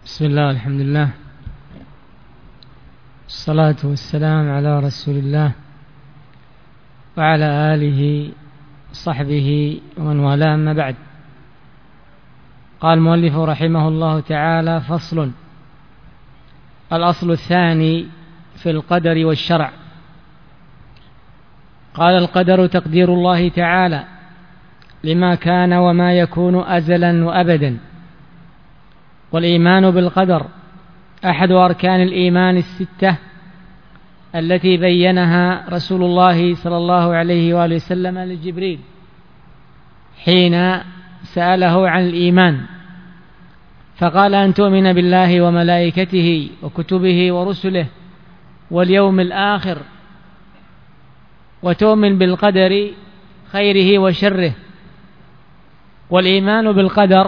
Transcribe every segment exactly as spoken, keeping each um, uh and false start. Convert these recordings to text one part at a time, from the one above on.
بسم الله، الحمد لله، الصلاة والسلام على رسول الله وعلى آله وصحبه ومن والاه، أما بعد. قال المؤلف رحمه الله تعالى: فصل. الأصل الثاني في القدر والشرع. قال: القدر تقدير الله تعالى لما كان وما يكون أزلا وأبدا. والإيمان بالقدر أحد أركان الإيمان الستة التي بينها رسول الله صلى الله عليه وآله وسلم لجبريل حين سأله عن الإيمان، فقال: أن تؤمن بالله وملائكته وكتبه ورسله واليوم الآخر، وتؤمن بالقدر خيره وشره. والإيمان بالقدر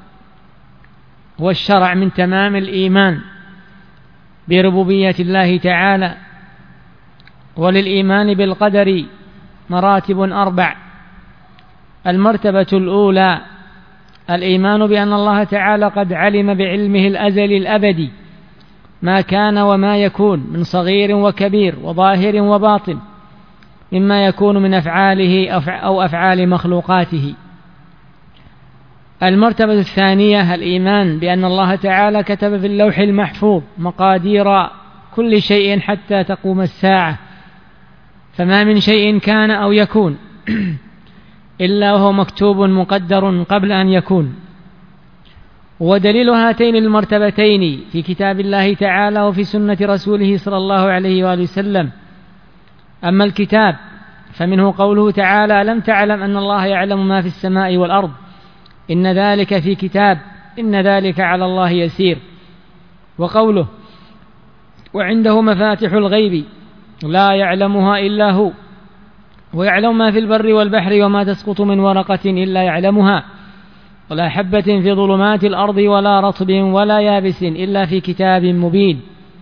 والشرع من تمام الإيمان بربوبية الله تعالى. وللإيمان بالقدر مراتب أربع. المرتبة الأولى الإيمان بأن الله تعالى قد علم بعلمه الأزلي الأبدي ما كان وما يكون من صغير وكبير وظاهر وباطن مما يكون من أفعاله أو أفعال مخلوقاته. المرتبة الثانية الإيمان بأن الله تعالى كتب في اللوح المحفوظ مقادير كل شيء حتى تقوم الساعة، فما من شيء كان أو يكون إلا وهو مكتوب مقدر قبل أن يكون. ودليل هاتين المرتبتين في كتاب الله تعالى وفي سنة رسوله صلى الله عليه وآله وسلم. أما الكتاب فمنه قوله تعالى: لم تعلم أن الله يعلم ما في السماء والأرض إن ذلك في كتاب إن ذلك على الله يسير. وقوله: وعنده مفاتح الغيب لا يعلمها إلا هو ويعلم ما في البر والبحر وما تسقط من ورقة إلا يعلمها ولا حبة في ظلمات الأرض ولا رطب ولا يابس إلا في كتاب مبين.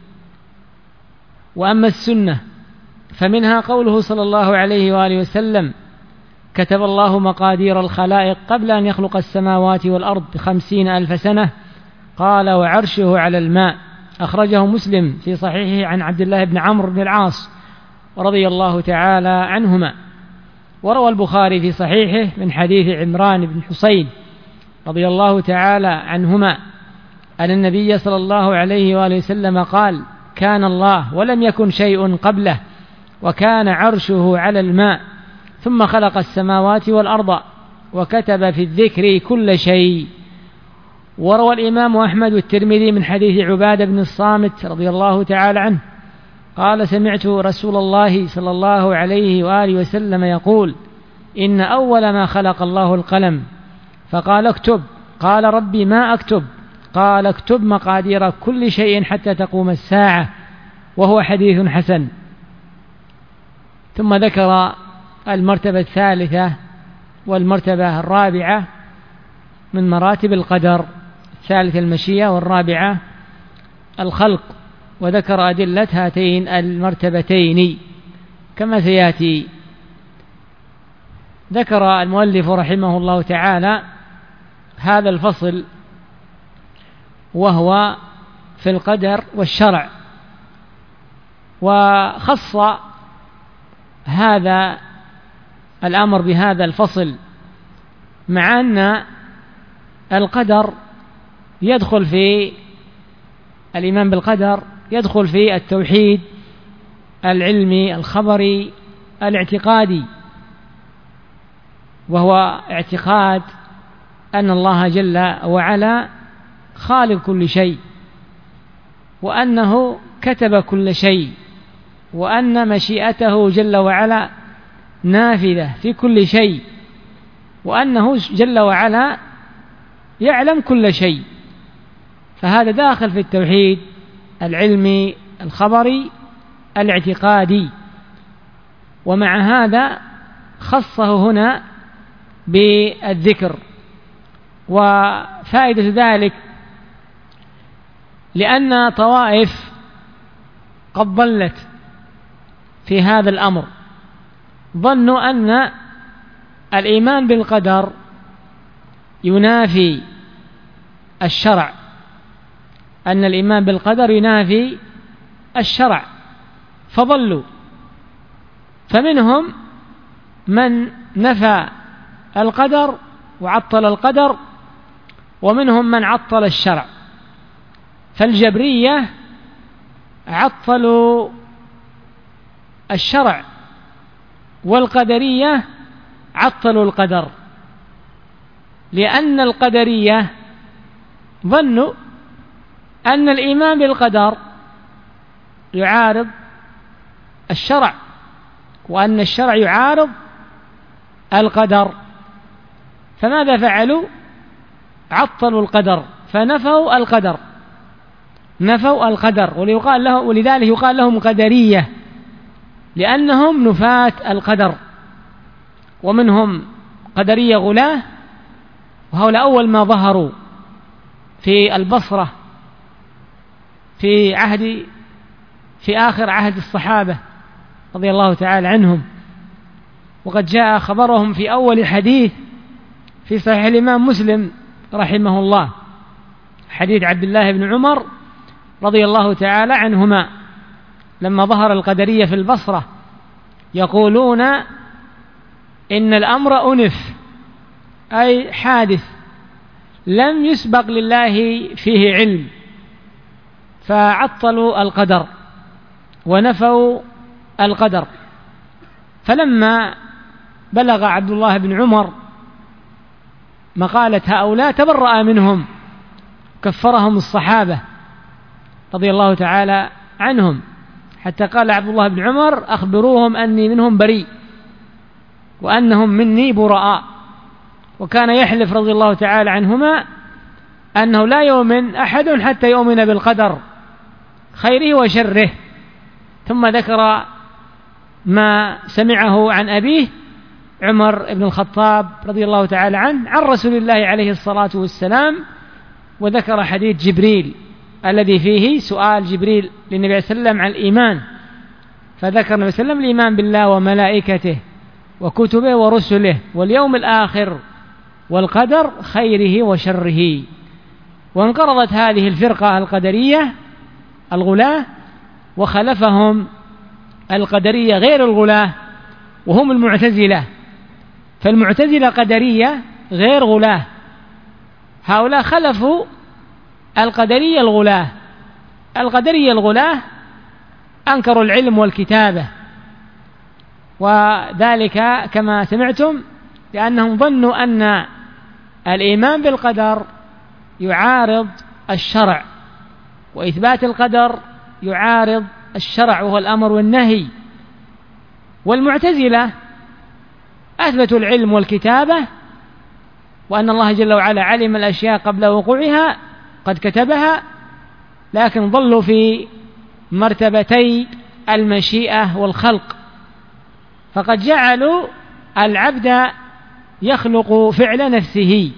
وأما السنة فمنها قوله صلى الله عليه وآله وسلم: كتب الله مقادير الخلائق قبل أن يخلق السماوات والأرض بخمسين ألف سنة، قال: وعرشه على الماء. أخرجه مسلم في صحيحه عن عبد الله بن عمرو بن العاص رضي الله تعالى عنهما. وروى البخاري في صحيحه من حديث عمران بن حسين رضي الله تعالى عنهما أن النبي صلى الله عليه وآله وسلم قال: كان الله ولم يكن شيء قبله وكان عرشه على الماء ثم خلق السماوات والأرض وكتب في الذكر كل شيء. وروى الإمام أحمد والترمذي من حديث عبادة بن الصامت رضي الله تعالى عنه قال: سمعت رسول الله صلى الله عليه وآله وسلم يقول: إن أول ما خلق الله القلم فقال: اكتب. قال: ربي ما أكتب؟ قال: اكتب مقادير كل شيء حتى تقوم الساعة. وهو حديث حسن. ثم ذكر المرتبة الثالثة والمرتبة الرابعة من مراتب القدر: الثالثة المشيئة والرابعة الخلق، وذكر أدلة هاتين المرتبتين كما سيأتي. ذكر المؤلف رحمه الله تعالى هذا الفصل وهو في القدر والشرع، وخص هذا الأمر بهذا الفصل مع أن القدر يدخل في الإيمان بالقدر يدخل في التوحيد العلمي الخبري الاعتقادي، وهو اعتقاد أن الله جل وعلا خالق كل شيء، وأنه كتب كل شيء، وأن مشيئته جل وعلا نافذة في كل شيء، وأنه جل وعلا يعلم كل شيء. فهذا داخل في التوحيد العلمي الخبري الاعتقادي. ومع هذا خصه هنا بالذكر. وفائدة ذلك لأن طوائف قد ضلت في هذا الأمر، ظنوا أن الإيمان بالقدر ينافي الشرع أن الإيمان بالقدر ينافي الشرع فضلوا. فمنهم من نفى القدر وعطل القدر، ومنهم من عطل الشرع. فالجبرية عطلوا الشرع، والقدرية عطلوا القدر، لأن القدرية ظنوا أن الإيمان بالقدر يعارض الشرع، وأن الشرع يعارض القدر، فماذا فعلوا؟ عطلوا القدر، فنفوا القدر، نفوا القدر، وليقال له ولذلك يقال لهم قدرية، لأنهم نفاة القدر. ومنهم قدرية غلاة، وهؤلاء أول ما ظهروا في البصرة في عهد في آخر عهد الصحابة رضي الله تعالى عنهم، وقد جاء خبرهم في أول حديث في صحيح الإمام مسلم رحمه الله، حديث عبد الله بن عمر رضي الله تعالى عنهما، لما ظهر القدرية في البصرة يقولون إن الأمر أنف، أي حادث لم يسبق لله فيه علم، فعطلوا القدر ونفوا القدر. فلما بلغ عبد الله بن عمر مقالة هؤلاء تبرأ منهم، كفرهم الصحابة رضي الله تعالى عنهم، حتى قال عبد الله بن عمر أخبروهم أني منهم بريء وأنهم مني براء. وكان يحلف رضي الله تعالى عنهما أنه لا يؤمن أحد حتى يؤمن بالقدر خيره وشره. ثم ذكر ما سمعه عن أبيه عمر بن الخطاب رضي الله تعالى عنه عن رسول الله عليه الصلاة والسلام، وذكر حديث جبريل الذي فيه سؤال جبريل للنبي صلى الله عليه وسلم عن الإيمان، فذكر النبي صلى الله عليه وسلم الإيمان بالله وملائكته وكتبه ورسله واليوم الآخر والقدر خيره وشره. وانقرضت هذه الفرقة القدرية الغلاة، وخلفهم القدرية غير الغلاة وهم المعتزلة. فالمعتزلة قدرية غير غلاة، هؤلاء خلفوا القدرية الغلاة. القدرية الغلاة أنكروا العلم والكتابة، وذلك كما سمعتم لأنهم ظنوا أن الإيمان بالقدر يعارض الشرع، وإثبات القدر يعارض الشرع وهو الأمر والنهي. والمعتزلة أثبتوا العلم والكتابة، وأن الله جل وعلا علم الأشياء قبل وقوعها قد كتبها، لكن ظلوا في مرتبتي المشيئة والخلق، فقد جعلوا العبد يخلق فعل نفسه،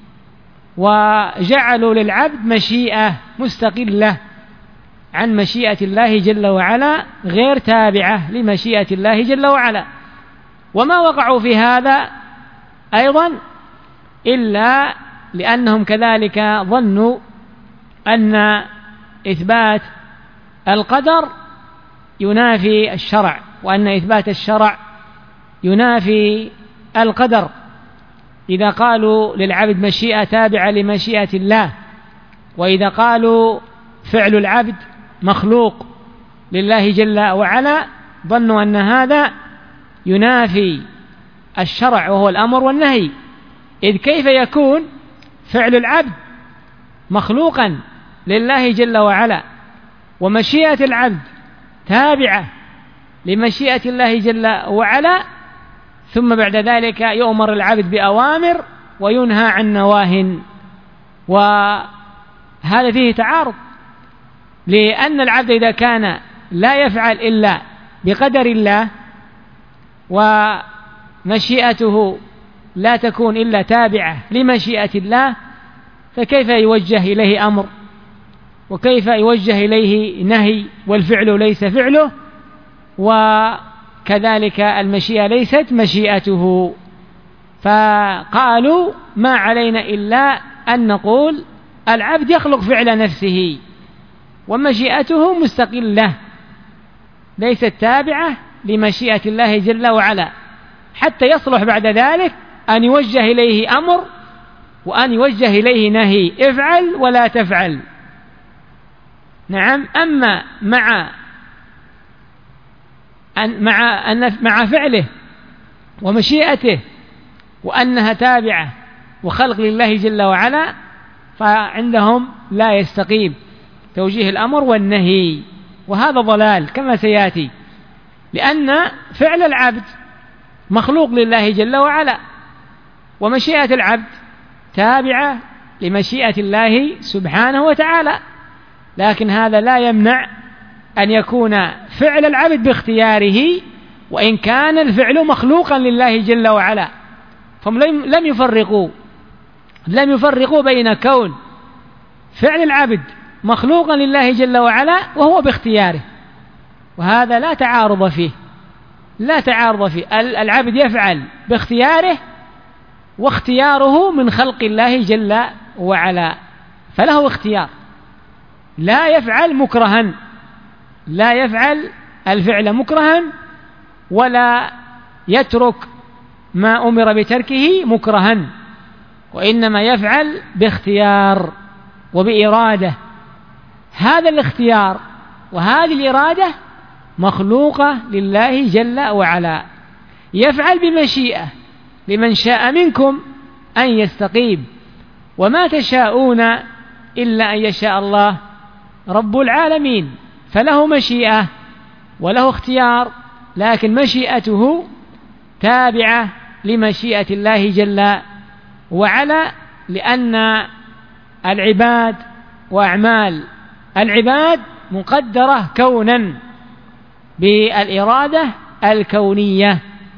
وجعلوا للعبد مشيئة مستقلة عن مشيئة الله جل وعلا غير تابعة لمشيئة الله جل وعلا. وما وقعوا في هذا أيضا إلا لأنهم كذلك ظنوا أن إثبات القدر ينافي الشرع، وأن إثبات الشرع ينافي القدر. إذا قالوا للعبد مشيئة تابعة لمشيئة الله، وإذا قالوا فعل العبد مخلوق لله جل وعلا، ظنوا أن هذا ينافي الشرع وهو الأمر والنهي. إذ كيف يكون فعل العبد مخلوقا لله جل وعلا، ومشيئة العبد تابعة لمشيئة الله جل وعلا، ثم بعد ذلك يؤمر العبد بأوامر وينهى عن نواه؟ وهذا فيه تعارض، لأن العبد إذا كان لا يفعل إلا بقدر الله، ومشيئته لا تكون إلا تابعة لمشيئة الله، فكيف يوجه إليه أمر، وكيف يوجه إليه نهي، والفعل ليس فعله، وكذلك المشيئة ليست مشيئته. فقالوا ما علينا إلا أن نقول العبد يخلق فعل نفسه ومشيئته مستقلة ليست تابعة لمشيئة الله جل وعلا، حتى يصلح بعد ذلك أن يوجه إليه أمر وأن يوجه إليه نهي، افعل ولا تفعل. نعم. أما مع أن مع أن مع فعله ومشيئته وأنها تابعة وخلق لله جل وعلا، فعندهم لا يستقيم توجيه الأمر والنهي، وهذا ضلال كما سيأتي، لأن فعل العبد مخلوق لله جل وعلا، ومشيئة العبد تابعة لمشيئة الله سبحانه وتعالى، لكن هذا لا يمنع أن يكون فعل العبد باختياره وإن كان الفعل مخلوقا لله جل وعلا. فهم لم يفرقوا لم يفرقوا بين كون فعل العبد مخلوقا لله جل وعلا وهو باختياره، وهذا لا تعارض فيه لا تعارض فيه العبد يفعل باختياره، واختياره من خلق الله جل وعلا، فله اختيار، لا يفعل مكرها لا يفعل الفعل مكرها، ولا يترك ما أمر بتركه مكرها، وإنما يفعل باختيار وبإرادة. هذا الاختيار وهذه الإرادة مخلوقة لله جل وعلا، يفعل بمشيئة لمن شاء منكم أن يستقيم، وما تشاءون إلا أن يشاء الله رب العالمين. فله مشيئة وله اختيار، لكن مشيئته تابعة لمشيئة الله جل وعلا، لأن العباد وأعمال العباد مقدرة كونا بالإرادة الكونية.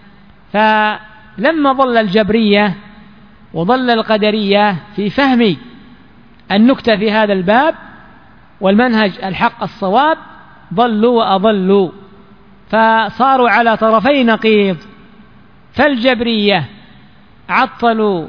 فلما ضل الجبرية وضل القدرية في فهم النكتة في هذا الباب والمنهج الحق الصواب، ضلوا وأضلوا، فصاروا على طرفي نقيض. فالجبرية عطلوا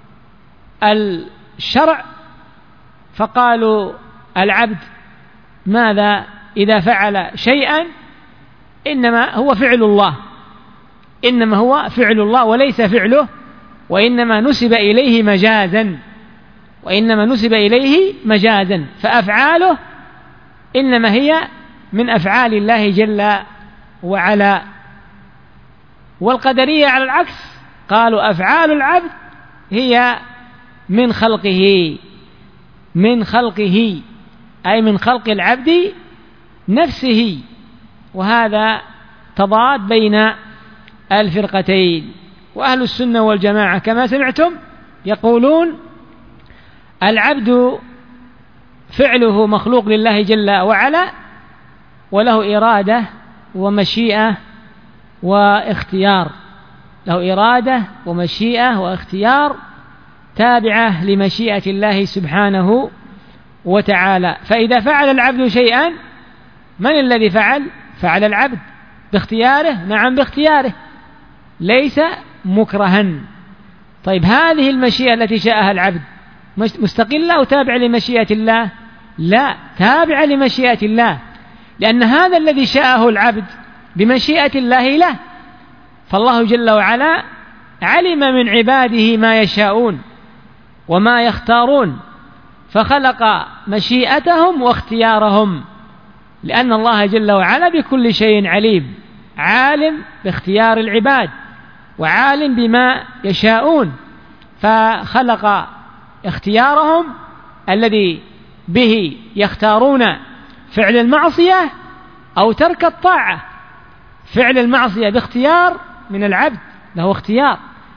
الشرع، فقالوا العبد ماذا إذا فعل شيئا إنما هو فعل الله إنما هو فعل الله وليس فعله، وإنما نسب إليه مجازا وإنما نسب إليه مجازا فأفعاله إنما هي من أفعال الله جل وعلا. والقدرية على العكس قالوا أفعال العبد هي من خلقه من خلقه أي من خلق العبد نفسه، وهذا تضاد بين الفرقتين. وأهل السنة والجماعة كما سمعتم يقولون العبد فعله مخلوق لله جل وعلا، وله إرادة ومشيئة واختيار له إرادة ومشيئة واختيار تابعة لمشيئة الله سبحانه وتعالى. فإذا فعل العبد شيئا، من الذي فعل؟ فعل العبد باختياره، نعم باختياره، ليس مكرها. طيب هذه المشيئة التي شاءها العبد مستقلة أو تابعة لمشيئة الله؟ لا، تابعة لمشيئة الله، لأن هذا الذي شاءه العبد بمشيئة الله له. فالله جل وعلا علم من عباده ما يشاءون وما يختارون، فخلق مشيئتهم واختيارهم، لأن الله جل وعلا بكل شيء عليم، عالم باختيار العباد وعالم بما يشاءون، فخلق اختيارهم الذي به يختارون فعل المعصية أو ترك الطاعة. فعل المعصية باختيار من العبد، له اختيار،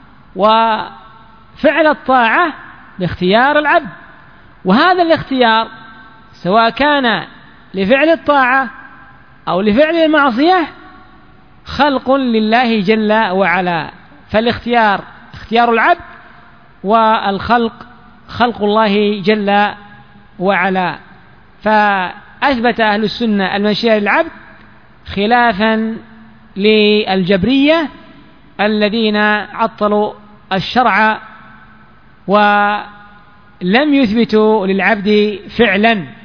وفعل الطاعة باختيار العبد. وهذا الاختيار سواء كان لفعل الطاعة أو لفعل المعصية خلق لله جل وعلا. فالاختيار اختيار العبد، والخلق خلق الله جل وعلا. فأثبت أهل السنة المشيئة للعبد خلافا للجبرية الذين عطلوا الشرع ولم يثبتوا للعبد فعلا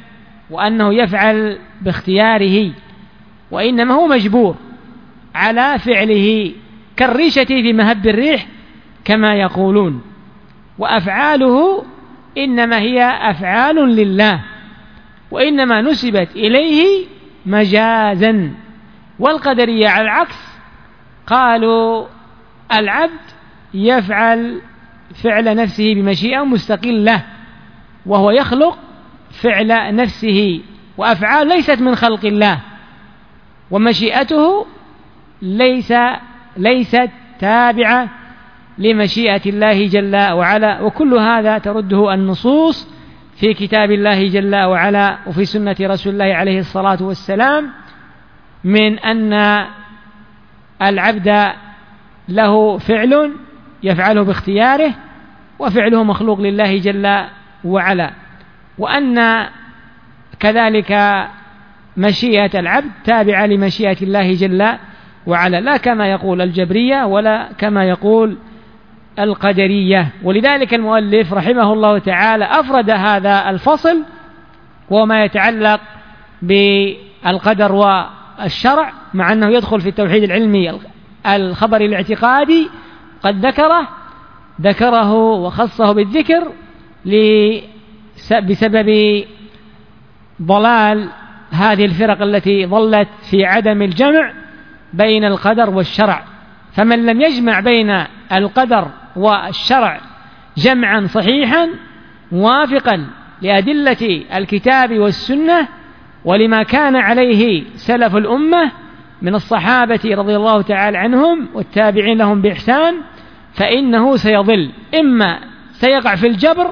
وأنه يفعل باختياره، وإنما هو مجبور على فعله كالريشة في مهب الريح كما يقولون. وأفعاله إنما هي أفعال لله، وإنما نسبت إليه مجازا. والقدرية على العكس قالوا العبد يفعل فعل نفسه بمشيئة مستقلة، وهو يخلق فعل نفسه، وأفعال ليست من خلق الله، ومشيئته ليس ليست تابعة لمشيئة الله جل وعلا. وكل هذا ترده النصوص في كتاب الله جل وعلا وفي سنة رسول الله عليه الصلاة والسلام، من أن العبد له فعل يفعله باختياره، وفعله مخلوق لله جل وعلا، وأن كذلك مشيئة العبد تابعة لمشيئة الله جل وعلا، لا كما يقول الجبرية ولا كما يقول القدرية. ولذلك المؤلف رحمه الله تعالى أفرد هذا الفصل وما يتعلق بالقدر والشرع، مع أنه يدخل في التوحيد العلمي الخبر الاعتقادي، قد ذكره ذكره وخصه بالذكر بسبب ضلال هذه الفرق التي ضلت في عدم الجمع بين القدر والشرع. فمن لم يجمع بين القدر والشرع جمعا صحيحا موافقا لأدلة الكتاب والسنة ولما كان عليه سلف الأمة من الصحابة رضي الله تعالى عنهم والتابعين لهم بإحسان، فإنه سيضل، إما سيقع في الجبر،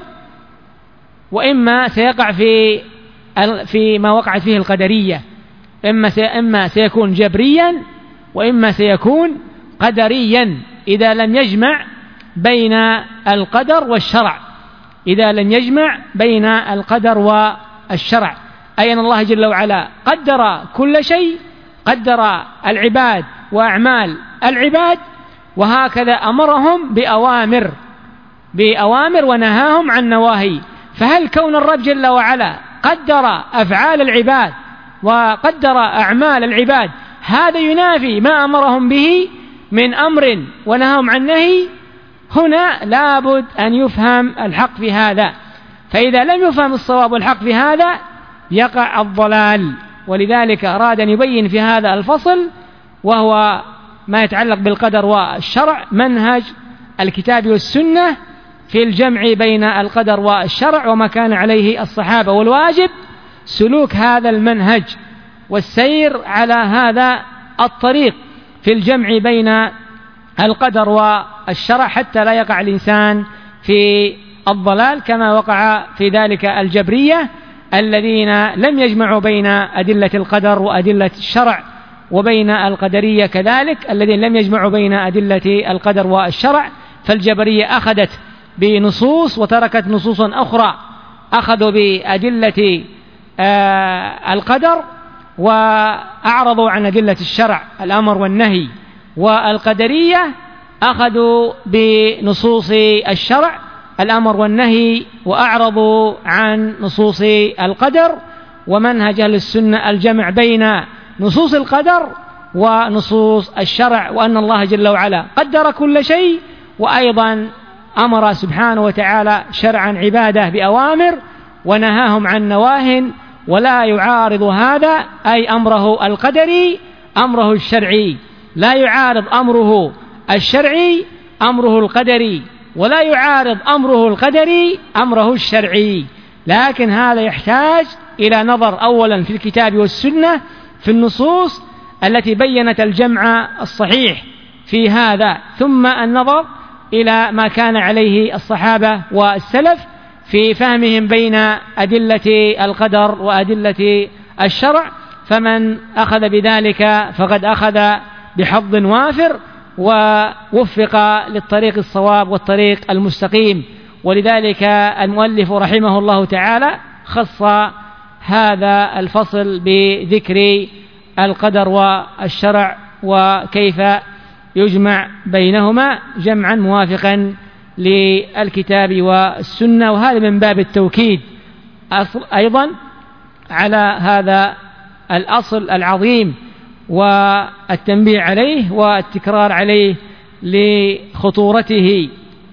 وإما سيقع في في ما وقعت فيه القدرية، إما إما سيكون جبريا وإما سيكون قدريا إذا لم يجمع بين القدر والشرع إذا لم يجمع بين القدر والشرع أي أن الله جل وعلا قدر كل شيء، قدر العباد وأعمال العباد، وهكذا أمرهم بأوامر بأوامر ونهاهم عن نواهي. فهل كون الرب جل وعلا قدر أفعال العباد وقدر أعمال العباد هذا ينافي ما أمرهم به من أمر ونهاهم عن نهي؟ هنا لابد أن يفهم الحق في هذا، فإذا لم يفهم الصواب والحق في هذا يقع الضلال. ولذلك أراد أن يبين في هذا الفصل وهو ما يتعلق بالقدر والشرع منهج الكتاب والسنة في الجمع بين القدر والشرع وما كان عليه الصحابة، والواجب سلوك هذا المنهج والسير على هذا الطريق في الجمع بين القدر والشرع حتى لا يقع الإنسان في الضلال كما وقع في ذلك الجبرية الذين لم يجمعوا بين أدلة القدر وأدلة الشرع، وبين القدرية كذلك الذين لم يجمعوا بين أدلة القدر والشرع. فالجبرية أخذت بنصوص وتركت نصوصا أخرى، أخذوا بأدلة آه القدر وأعرضوا عن أدلة الشرع الأمر والنهي، والقدرية أخذوا بنصوص الشرع الأمر والنهي وأعرضوا عن نصوص القدر. ومنهج أهل السنة الجمع بين نصوص القدر ونصوص الشرع، وأن الله جل وعلا قدر كل شيء، وأيضا أمر سبحانه وتعالى شرعا عباده بأوامر ونهاهم عن نواه، ولا يعارض هذا أي أمره القدري أمره الشرعي، لا يعارض أمره الشرعي أمره القدري، ولا يعارض أمره القدري أمره الشرعي. لكن هذا يحتاج إلى نظر أولا في الكتاب والسنة في النصوص التي بيّنت الجمع الصحيح في هذا، ثم النظر إلى ما كان عليه الصحابة والسلف في فهمهم بين أدلة القدر وأدلة الشرع. فمن أخذ بذلك فقد أخذ بحظ وافر ووفق للطريق الصواب والطريق المستقيم. ولذلك المؤلف رحمه الله تعالى خص هذا الفصل بذكر القدر والشرع وكيف يجمع بينهما جمعا موافقا للكتاب والسنة، وهذا من باب التوكيد. أيضا على هذا الأصل العظيم والتنبيه عليه والتكرار عليه لخطورته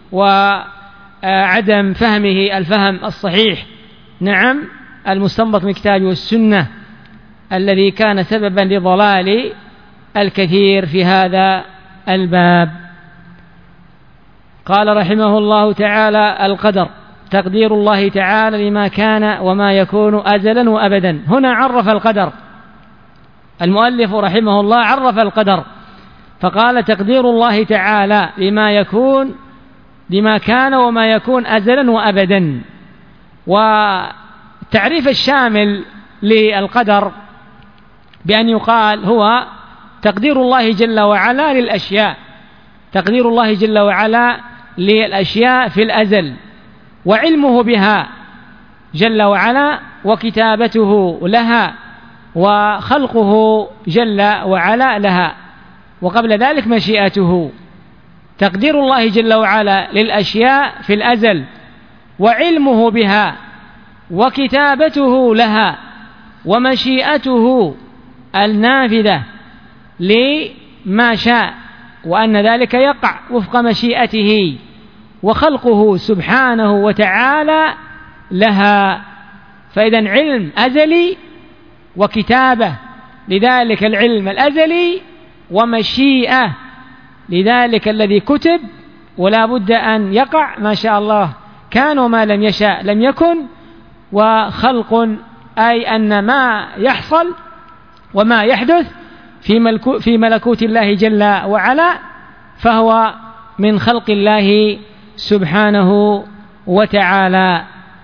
وعدم فهمه الفهم الصحيح، نعم، المستنبط من الكتاب والسنة الذي كان سببا لضلال الكثير في هذا الباب. قال رحمه الله تعالى: القدر تقدير الله تعالى لما كان وما يكون أزلا وأبدا. هنا عرف القدر المؤلف رحمه الله، عرف القدر فقال: تقدير الله تعالى لما يكون لما كان وما يكون أزلا وأبدا. والتعريف الشامل للقدر بأن يقال هو تقدير الله جل وعلا للأشياء، تقدير الله جل وعلا للأشياء في الأزل، وعلمه بها جل وعلا، وكتابته لها، وخلقه جل وعلا لها، وقبل ذلك مشيئته. تقدير الله جل وعلا للأشياء في الأزل، وعلمه بها، وكتابته لها، ومشيئته النافذة لما شاء، وأن ذلك يقع وفق مشيئته، وخلقه سبحانه وتعالى لها. فإذن علم أزلي وكتابة لذلك العلم الأزلي، ومشيئة لذلك الذي كتب ولا بد أن يقع، ما شاء الله كان وما لم يشاء لم يكن. وخلق أي أن ما يحصل وما يحدث في, في ملكوت الله جل وعلا فهو من خلق الله سبحانه وتعالى.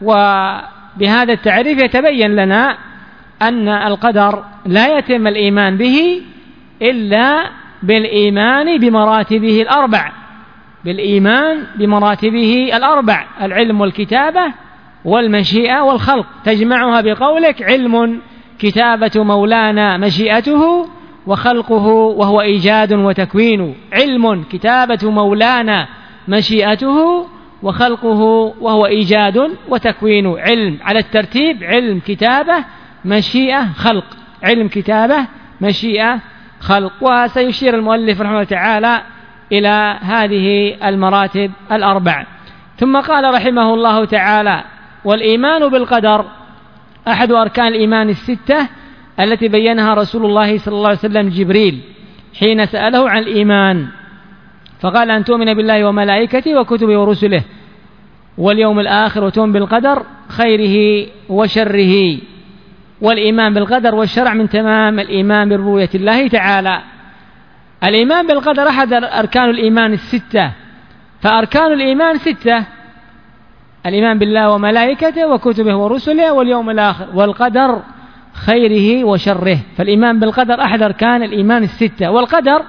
وبهذا التعريف يتبين لنا أن القدر لا يتم الإيمان به إلا بالإيمان بمراتبه الأربع، بالإيمان بمراتبه الأربع: العلم والكتابة والمشيئة والخلق. تجمعها بقولك: علم كتابة مولانا مشيئته، وخلقه وهو إيجاد وتكوين. علم كتابة مولانا مشيئته، وخلقه وهو إيجاد وتكوين. علم على الترتيب: علم كتابة مشيئة خلق، علم كتابة مشيئة خلق. وسيشير المؤلف رحمه الله تعالى إلى هذه المراتب الأربع. ثم قال رحمه الله تعالى: والإيمان بالقدر أحد أركان الإيمان الستة التي بينها رسول الله صلى الله عليه وسلم جبريل حين سأله عن الإيمان، فقال: أن تؤمن بالله وملائكته وكتبه ورسله واليوم الآخر، وتؤمن بالقدر خيره وشره. والإيمان بالقدر والشرع من تمام الإيمان بربوبية الله تعالى. الإيمان بالقدر أحد أركان الإيمان الستة، فأركان الإيمان ستة: الإيمان بالله وملائكته وكتبه ورسله واليوم الآخر والقدر خيره وشره. فالإيمان بالقدر أحد أركان الإيمان الستة. والقدر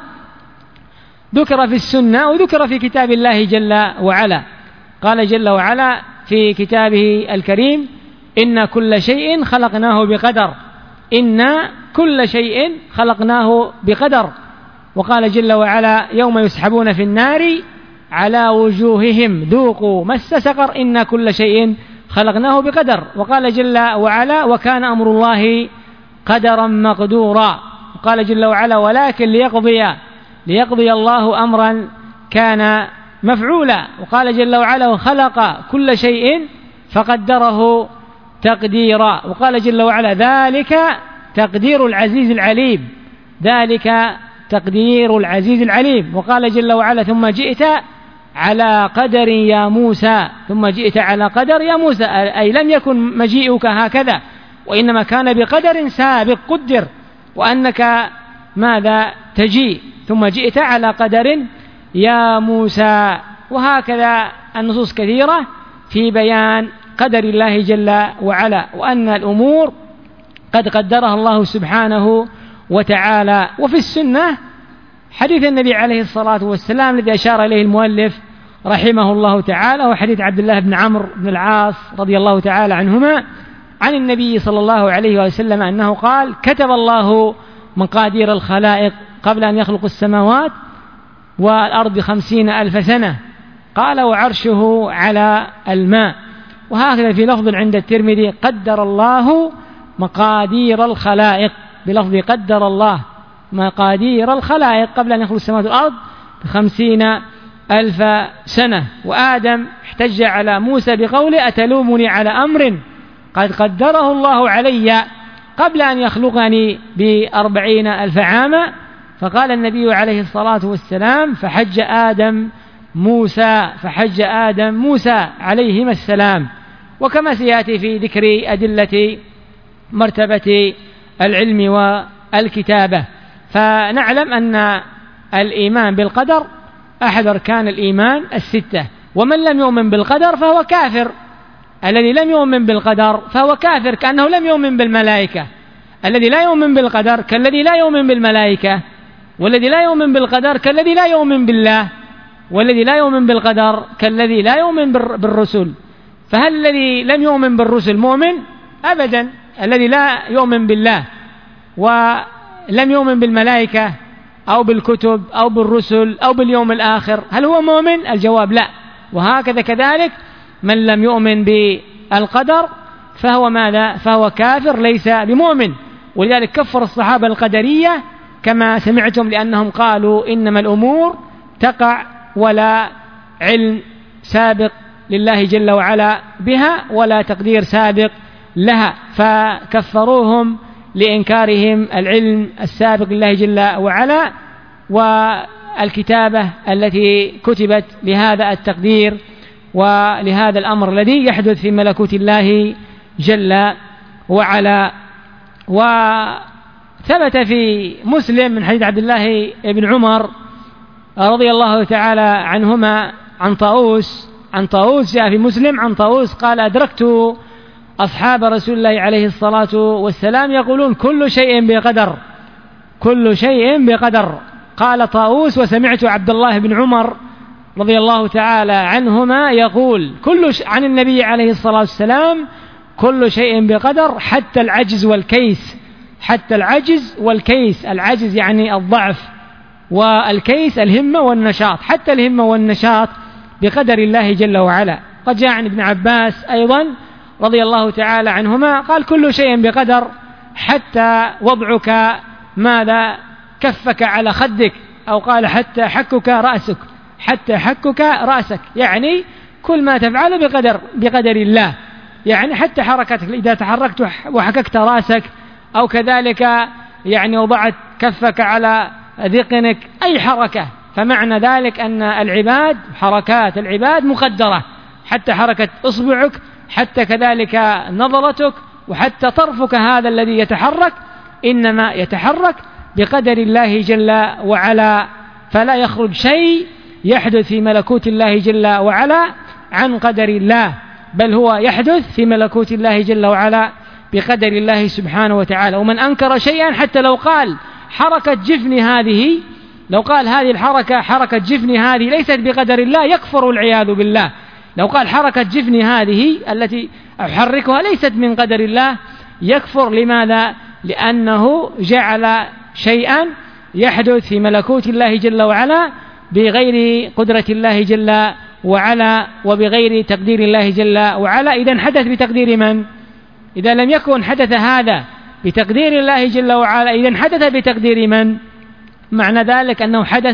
ذكر في السنة وذكر في كتاب الله جل وعلا. قال جل وعلا في كتابه الكريم: إن كل شيء خلقناه بقدر، إن كل شيء خلقناه بقدر. وقال جل وعلا: يوم يسحبون في النار على وجوههم ذوقوا مس سقر إن كل شيء خلقناه بقدر. وقال جل وعلا: وكان أمر الله قدرا مقدورا. وقال جل وعلا: ولكن ليقضي ليقضي الله أمرا كان مفعولا. وقال جل وعلا: وخلق كل شيء فقدره تقديرا. وقال جل وعلا: ذلك تقدير العزيز العليم، ذلك تقدير العزيز العليم. وقال جل وعلا: ثم جئت على قدر يا موسى، ثم جئت على قدر يا موسى، أي لم يكن مجيئك هكذا، وإنما كان بقدر سابق قدر، وأنك ماذا تجيء، ثم جئت على قدر يا موسى. وهكذا النصوص كثيرة في بيان قدر الله جل وعلا، وأن الأمور قد قدرها الله سبحانه وتعالى. وفي السنة حديث النبي عليه الصلاة والسلام الذي أشار إليه المؤلف رحمه الله تعالى، وحديث عبد الله بن عمرو بن العاص رضي الله تعالى عنهما عن النبي صلى الله عليه وسلم أنه قال: كتب الله مقادير الخلائق قبل أن يخلق السماوات والأرض خمسين ألف سنة، قال: وعرشه على الماء. وهكذا في لفظ عند الترمذي: قدر الله مقادير الخلائق بلفظ قدر الله مقادير الخلائق قبل أن يخلق السماوات والأرض بخمسين ألف سنة. وآدم احتج على موسى بقوله أتلومني على أمر قد قدره الله علي قبل أن يخلقني بأربعين ألف عاما. فقال النبي عليه الصلاة والسلام فحج آدم موسى فحج آدم موسى عليهما السلام. وكما سيأتي في ذكر أدلة مرتبة العلم والكتابة. فنعلم أن الإيمان بالقدر أحد أركان الإيمان الستة، ومن لم يؤمن بالقدر فهو كافر. الذي لم يؤمن بالقدر فهو كافر كأنه لم يؤمن بالملائكة. الذي لا يؤمن بالقدر كالذي لا يؤمن بالملائكة، والذي لا يؤمن بالقدر كالذي لا يؤمن بالله، والذي لا يؤمن بالقدر كالذي لا يؤمن بالرسل. فهل الذي لم يؤمن بالرسل مؤمن؟ أبدا. الذي لا يؤمن بالله ولم يؤمن بالملائكة أو بالكتب أو بالرسل أو باليوم الآخر هل هو مؤمن؟ الجواب لا. وهكذا كذلك من لم يؤمن بالقدر فهو ماذا؟ فهو كافر ليس بمؤمن. ولذلك كفر الصحابة القدرية كما سمعتم لأنهم قالوا إنما الأمور تقع ولا علم سابق لله جل وعلا بها ولا تقدير سابق لها، فكفروهم لإنكارهم العلم السابق لله جل وعلا والكتابة التي كتبت لهذا التقدير ولهذا الأمر الذي يحدث في ملكوت الله جل وعلا. وثبت في مسلم من حديث عبد الله بن عمر رضي الله تعالى عنهما عن طاووس عن طاووس جاء في مسلم عن طاووس قال أدركت أصحاب رسول الله عليه الصلاة والسلام يقولون كل شيء بقدر كل شيء بقدر. قال طاووس وسمعت عبد الله بن عمر رضي الله تعالى عنهما يقول كل ش... عن النبي عليه الصلاة والسلام كل شيء بقدر حتى العجز والكيس حتى العجز والكيس. العجز يعني الضعف والكيس الهمة والنشاط. حتى الهمة والنشاط بقدر الله جل وعلا. قد جاء عن ابن عباس أيضا رضي الله تعالى عنهما قال كل شيء بقدر حتى وضعك ماذا كفك على خدك، أو قال حتى حكك رأسك حتى حكك رأسك، يعني كل ما تفعله بقدر بقدر الله. يعني حتى حركتك إذا تحركت وحككت رأسك أو كذلك يعني وضعت كفك على ذقنك أي حركة، فمعنى ذلك أن العباد حركات العباد مقدرة، حتى حركة إصبعك حتى كذلك نظرتك وحتى طرفك هذا الذي يتحرك إنما يتحرك بقدر الله جل وعلا. فلا يخرج شيء يحدث في ملكوت الله جل وعلا عن قدر الله، بل هو يحدث في ملكوت الله جل وعلا بقدر الله سبحانه وتعالى. ومن أنكر شيئا حتى لو قال حركة جفني هذه لو قال هذه الحركة حركة جفني هذه ليست بقدر الله يكفر والعياذ بالله. لو قال حركة جفني هذه التي أحركها ليست من قدر الله يكفر. لماذا؟ لأنه جعل شيئا يحدث في ملكوت الله جل وعلا بغير قدرة الله جل وعلا وبغير تقدير الله جل وعلا. إذن حدث بتقدير من؟ إذا لم يكن حدث هذا بتقدير الله جل وعلا إذن حدث بتقدير من؟ معنى ذلك أنه حدث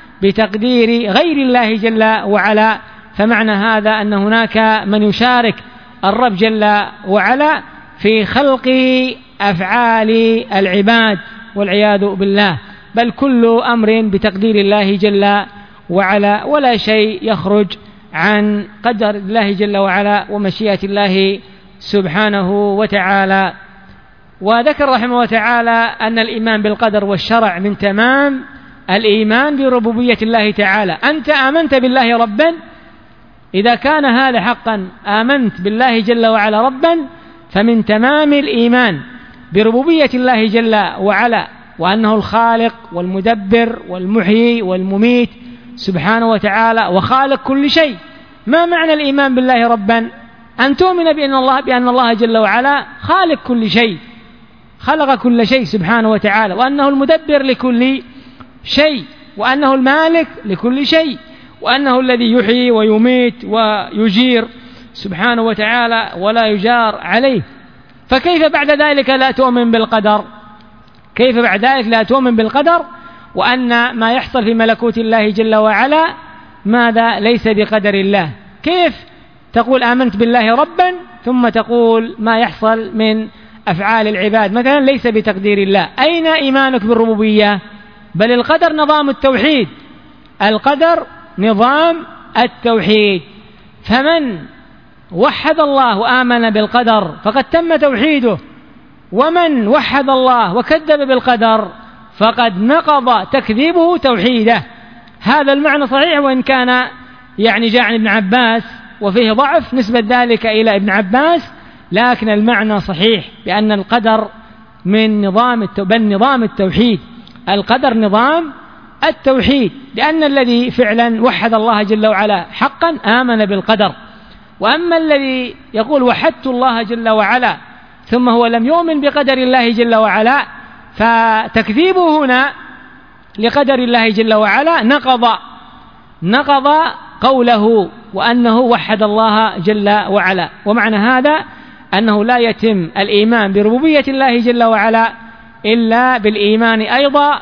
بتقدير غير الله جل وعلا. فمعنى هذا أن هناك من يشارك الرب جل وعلا في خلق أفعال العباد والعياذ بالله، بل كل أمر بتقدير الله جل وعلا ولا شيء يخرج عن قدر الله جل وعلا ومشيئة الله سبحانه وتعالى. وذكر رحمه الله تعالى أن الإيمان بالقدر والشرع من تمام الإيمان بربوبية الله تعالى. أنت آمنت بالله ربا، إذا كان هذا حقا آمنت بالله جل وعلا ربا فمن تمام الإيمان بربوبية الله جل وعلا وأنه الخالق والمدبر والمحيي والمميت سبحانه وتعالى وخالق كل شيء. ما معنى الإيمان بالله ربا؟ أن تؤمن بأن الله بأن الله جل وعلا خالق كل شيء، خلق كل شيء سبحانه وتعالى، وأنه المدبر لكل شيء، وأنه المالك لكل شيء، وأنه الذي يحيي ويميت ويجير سبحانه وتعالى ولا يجار عليه. فكيف بعد ذلك لا تؤمن بالقدر؟ كيف بعد ذلك لا تؤمن بالقدر وأن ما يحصل في ملكوت الله جل وعلا ماذا؟ ليس بقدر الله. كيف تقول آمنت بالله ربا ثم تقول ما يحصل من أفعال العباد مثلا ليس بتقدير الله؟ أين إيمانك بالربوبية؟ بل القدر نظام التوحيد، القدر نظام التوحيد. فمن وحد الله وآمن بالقدر فقد تم توحيده، ومن وحد الله وكذب بالقدر فقد نقض تكذيبه توحيده. هذا المعنى صحيح، وإن كان يعني جاء عن ابن عباس وفيه ضعف نسبة ذلك إلى ابن عباس، لكن المعنى صحيح بأن القدر من نظام بل نظام التوحيد. القدر نظام التوحيد، لأن الذي فعلا وحد الله جل وعلا حقا آمن بالقدر. وأما الذي يقول وحدت الله جل وعلا ثم هو لم يؤمن بقدر الله جل وعلا، فتكذيبه هنا لقدر الله جل وعلا نقض نقض قوله وأنه وحد الله جل وعلا. ومعنى هذا أنه لا يتم الإيمان بربوبية الله جل وعلا إلا بالإيمان أيضا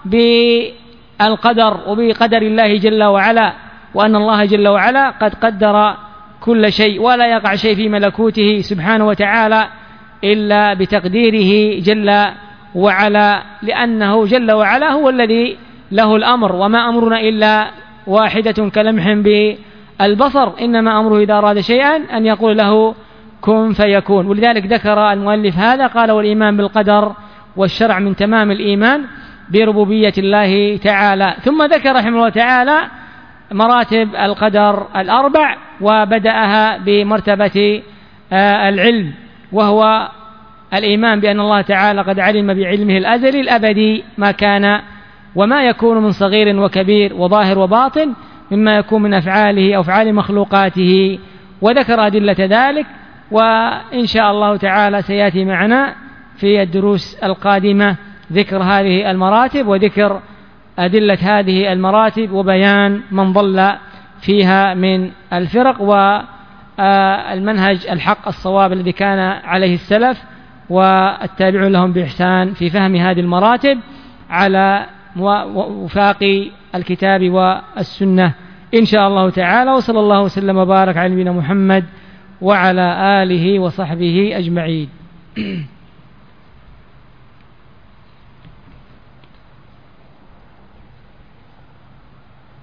بالقدر وبقدر الله جل وعلا، وأن الله جل وعلا قد قدر كل شيء، ولا يقع شيء في ملكوته سبحانه وتعالى إلا بتقديره جل وعلا، لأنه جل وعلا هو الذي له الأمر، وما أمرنا إلا واحدة كلمح بالبصر، إنما أمره إذا أراد شيئا أن يقول له كن فيكون. ولذلك ذكر المؤلف هذا قال والإيمان بالقدر والشرع من تمام الإيمان بربوبية الله تعالى. ثم ذكر رحمه الله تعالى مراتب القدر الأربع، وبدأها بمرتبة العلم، وهو الإيمان بأن الله تعالى قد علم بعلمه الأزلي الأبدي ما كان وما يكون من صغير وكبير وظاهر وباطن مما يكون من أفعاله أو أفعال مخلوقاته، وذكر أدلة ذلك. وإن شاء الله تعالى سيأتي معنا في الدروس القادمة ذكر هذه المراتب وذكر أدلة هذه المراتب وبيان من ضل فيها من الفرق والمنهج الحق الصواب الذي كان عليه السلف والتابعون لهم بإحسان في فهم هذه المراتب على وفاق الكتاب والسنة إن شاء الله تعالى. وصلى الله وسلم وبارك على نبينا محمد وعلى آله وصحبه أجمعين.